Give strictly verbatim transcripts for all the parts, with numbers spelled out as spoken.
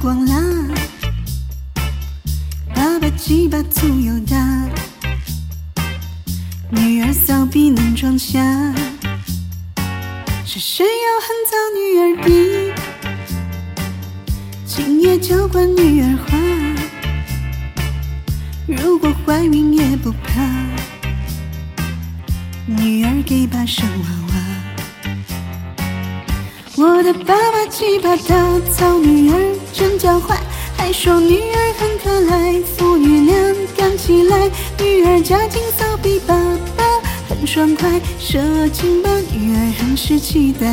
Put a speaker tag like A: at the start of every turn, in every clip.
A: 光啦，爸爸鸡巴粗又大，女儿骚逼能装下，是谁要横造女儿逼？今夜就管女儿花，如果怀孕也不怕，女儿给爸生娃娃。我的爸爸鸡巴大，操女儿真教坏，还说女儿很可爱，父女俩干起来，女儿家境骚逼爸爸很爽快，射精吧女儿很是期待。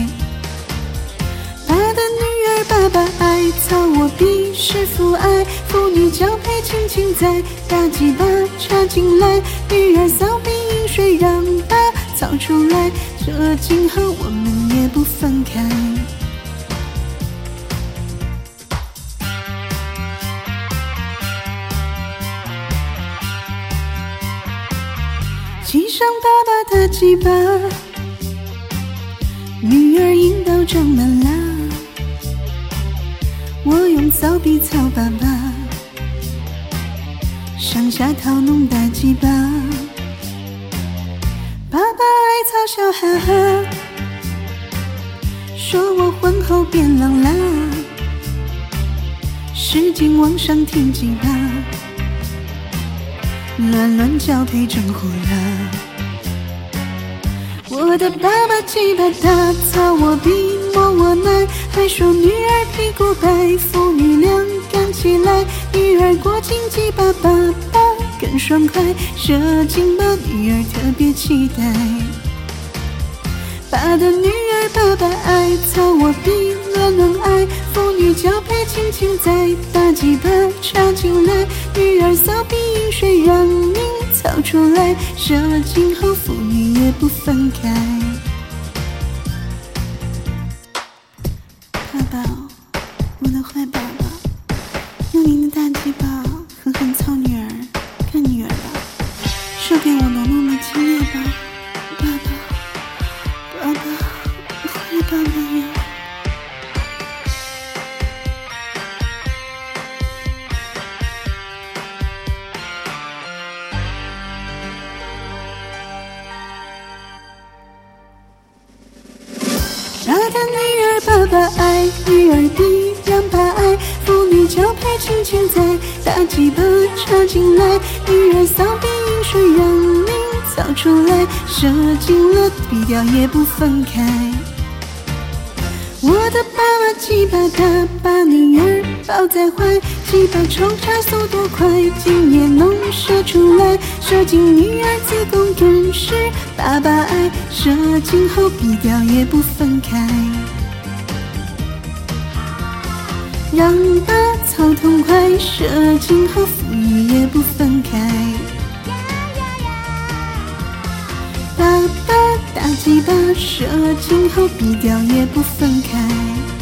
A: 爸的女儿爸爸爱，操我逼是父爱，父女交配亲亲在，大鸡巴插进来，女儿骚逼饮水让爸操出来，这今后我们也不分开。骑上爸爸的鸡巴，女儿阴道长满啦，我用骚逼操爸爸，上下套弄大鸡巴，爸爸爱操笑哈哈，说我婚后变老啦，使劲往上挺鸡巴，乱乱交配真火辣。我的爸爸鸡巴大，操我逼摸我奶，还说女儿屁股白，父女俩干起来，女儿过境鸡巴爸爸更爽快，射精吧女儿特别期待。爸的女儿爸爸爱，操我逼乱乱爱，父女交配亲亲在，大鸡巴插进来，女儿骚逼饮水让您操出来，射精后父女也不分开。爸爸，我的坏宝宝，用您的大鸡巴狠狠操女儿，看女儿吧，授给我浓浓的精液吧，爸爸，爸爸，坏爸爸呀！爸的女儿爸爸爱，女儿逼让爸爱，父女交配亲亲在，大鸡巴插进来，女儿骚逼饮水让您操出来，射精了逼掉也不分开。我的爸爸鸡巴大，把女儿抱在怀，鸡巴抽插速度快，精液浓射出来，射进女儿子宫更是爸爸爱，射精后逼掉也不分开，让爸操痛快，射精后父女也不分开。爸爸大鸡巴，射精后逼掉也不分开。